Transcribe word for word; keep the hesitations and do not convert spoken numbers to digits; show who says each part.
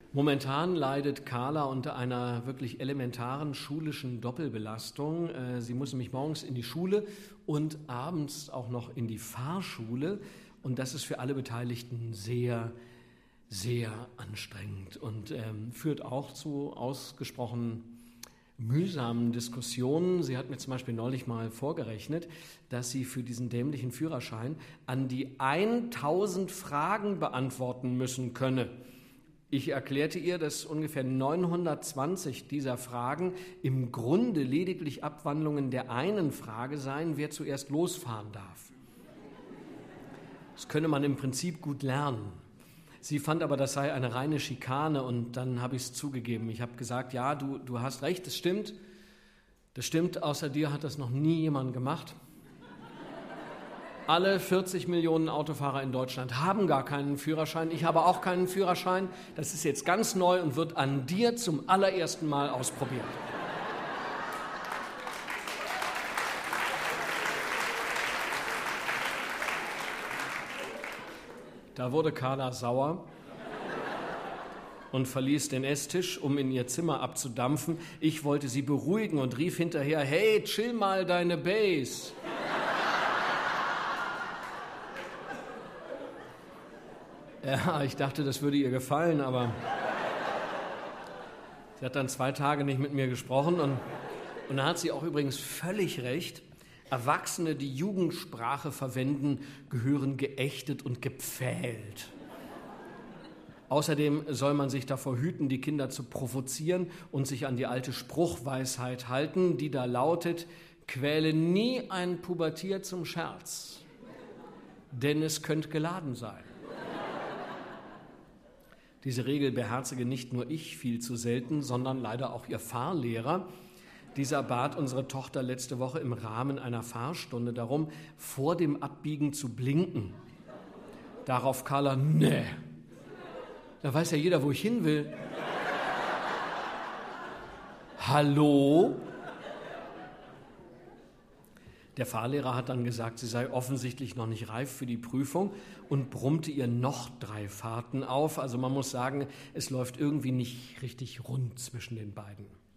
Speaker 1: Momentan leidet Carla unter einer wirklich elementaren schulischen Doppelbelastung. Sie muss nämlich morgens in die Schule und abends auch noch in die Fahrschule. Und das ist für alle Beteiligten sehr, sehr anstrengend und ähm, führt auch zu ausgesprochen mühsamen Diskussionen. Sie hat mir zum Beispiel neulich mal vorgerechnet, dass sie für diesen dämlichen Führerschein an die tausend Fragen beantworten müssen könne. Ich erklärte ihr, dass ungefähr neunhundertzwanzig dieser Fragen im Grunde lediglich Abwandlungen der einen Frage seien, wer zuerst losfahren darf. Das könne man im Prinzip gut lernen. Sie fand aber, das sei eine reine Schikane und dann habe ich es zugegeben. Ich habe gesagt, ja, du, du hast recht, das stimmt. Das stimmt, außer dir hat das noch nie jemand gemacht. Alle vierzig Millionen Autofahrer in Deutschland haben gar keinen Führerschein. Ich habe auch keinen Führerschein. Das ist jetzt ganz neu und wird an dir zum allerersten Mal ausprobiert. Da wurde Carla sauer und verließ den Esstisch, um in ihr Zimmer abzudampfen. Ich wollte sie beruhigen und rief hinterher, hey, chill mal deine Bass. Ja, ich dachte, das würde ihr gefallen, aber sie hat dann zwei Tage nicht mit mir gesprochen und, und da hat sie auch übrigens völlig recht. Erwachsene, die Jugendsprache verwenden, gehören geächtet und gepfählt. Außerdem soll man sich davor hüten, die Kinder zu provozieren und sich an die alte Spruchweisheit halten, die da lautet, quäle nie ein Pubertier zum Scherz, denn es könnte geladen sein. Diese Regel beherzige nicht nur ich viel zu selten, sondern leider auch ihr Fahrlehrer. Dieser bat unsere Tochter letzte Woche im Rahmen einer Fahrstunde darum, vor dem Abbiegen zu blinken. Darauf Carla, nee, da weiß ja jeder, wo ich hin will. Hallo? Der Fahrlehrer hat dann gesagt, sie sei offensichtlich noch nicht reif für die Prüfung und brummte ihr noch drei Fahrten auf. Also man muss sagen, es läuft irgendwie nicht richtig rund zwischen den beiden.